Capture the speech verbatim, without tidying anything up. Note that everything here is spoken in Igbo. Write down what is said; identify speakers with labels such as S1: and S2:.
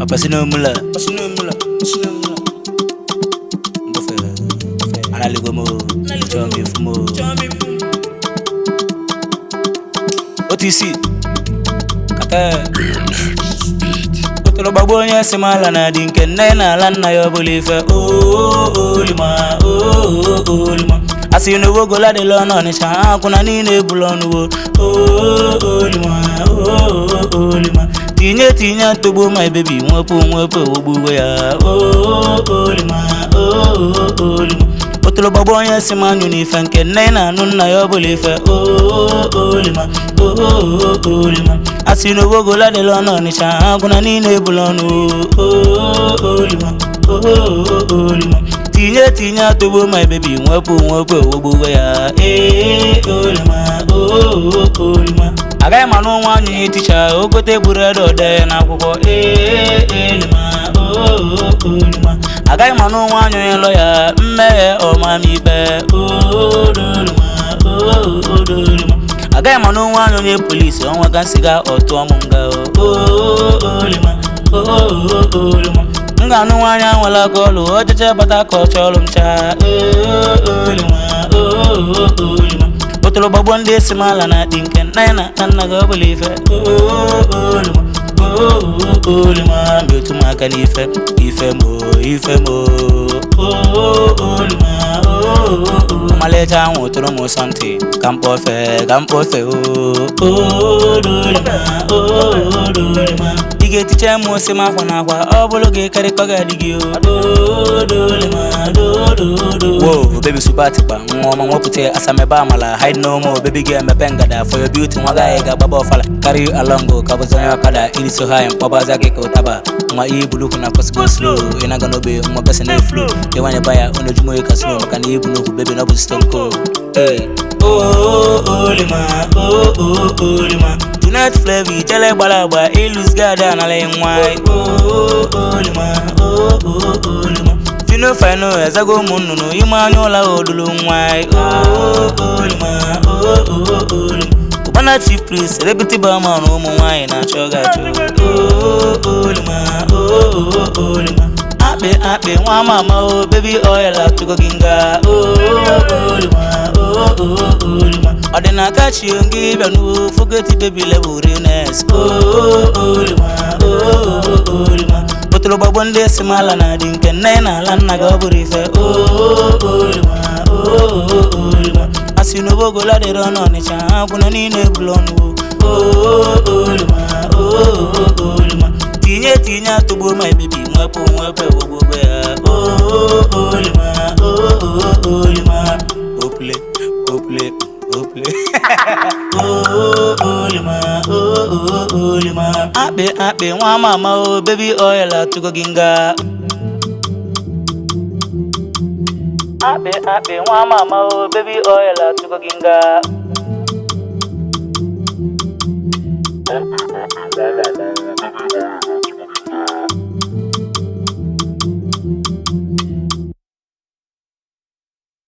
S1: Pasino mula, pasino mula, pasino mula. Mbofe, analigo mo, chomi fumo, chomi fumo. O T C, kata. Otolo babonya semala na dinke nena lana yo bolife. Oh oh lima, oh oh lima. Asi no go la de lono ni cha kuna ni ne bulonu. Oh oh lima, oh oh lima. Tinya tinya tobo my baby mwapo mwapo obuwe ya. Oh oh lima, oh oh lima. Otolo babonya semanu ni fanke nena nuna yo bolife. Oh oh lima, oh oh lima. Asi no go la de lono ni cha kuna ni ne bulonu. Oh oh lima, oh oh lima. Tinya tinya tobo my baby mwapo mwapo obuwe ya. Eh oh lima, oh oh lima. Agay manu wanyu teacher ogote buredo de na kwukwo. Eh eh lima, oh oh lima. Agay manu wanyu lawyer mme o mami be. Oh do lima, oh oh lima. Agay manu wanyu ni police onwa gansiga otu omunga. Oh oh lima, oh oh lima. Nga nu wanya wala golu ojeje bata ko cholum cha. Oh lima, oh lima. Otolo babonde semala na dinken nena nana go believe. Oh lima, oh lima. Mbetu makanife ife mo ife mo. Oh lima, oh maleja wotoro mo santi kampo fe kampo fe. Oh lima, oh lima. Ige tiche mo sema kwana kwa obologe kare kaga digi. Oh lima, do do do. Whoa baby subatipa ngoma ngopute asameba mala hide no more baby girl me pengada for your beauty waga ega baba fala carry along go kabuzanya kada ili so high baba zake ko taba ma e bulu kuna go slow ina gonna be mo best na flow they want buy on jumo e kasno makani e bulu baby no bust stone cold. Hey oh oh lima, oh oh lima. Tonight flavor tele balaba e lose gada na le nwai. Oh oh lima, oh oh lima. Fino fino ezago mununu imanyola odulu nwai. Oh oh lima, oh oh lima. Kubana chief priest celebrity barman o mo nwai na choga cho. Oh oh lima, oh oh lima. Ape ape nwa mama oh baby oil atugo ginga. Oh oh lima, oh oh lima. Odena catch you give you forget baby level realness. Oh oh lima, oh oh lima. Otolo babonde semala na dinke nena lana go burife. Oh oh lima, oh oh lima. Asi no go la de rono ni cha kuna ni ne bulonu. Oh oh lima, oh oh lima. Tinya tinya tobo my baby mwapo mwapo obobo ya. Oh oh lima, oh oh lima. Ople ople ople. Oh oh lima, oh oh lima. Ape ape nwa mama oh baby oil atugo ginga. Ape ape nwa mama oh baby oil atugo ginga.